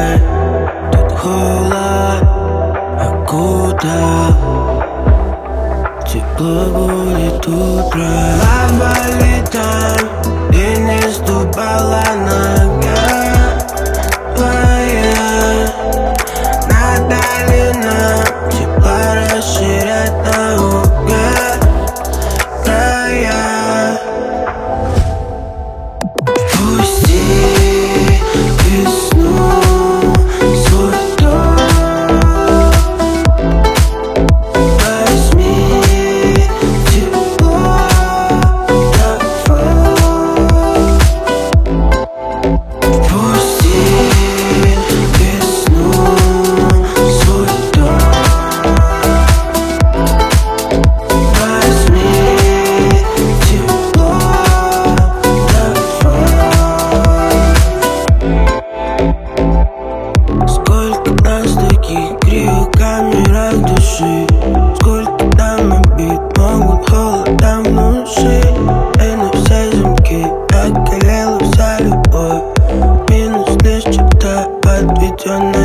Тут холод, а куда? Тепло будет утро. Лава летом, ты не ступала нога твоя. Надо ли нам тепла расширять наугад края? Пусти весну свой дом, возьми тепло давай. Пусти весну свой дом, возьми тепло давай. Сколько нас таких криокамерах души, сколько там обид могут холодом внушить. И на все замки околела вся любовь, минус лишь черта, подведенная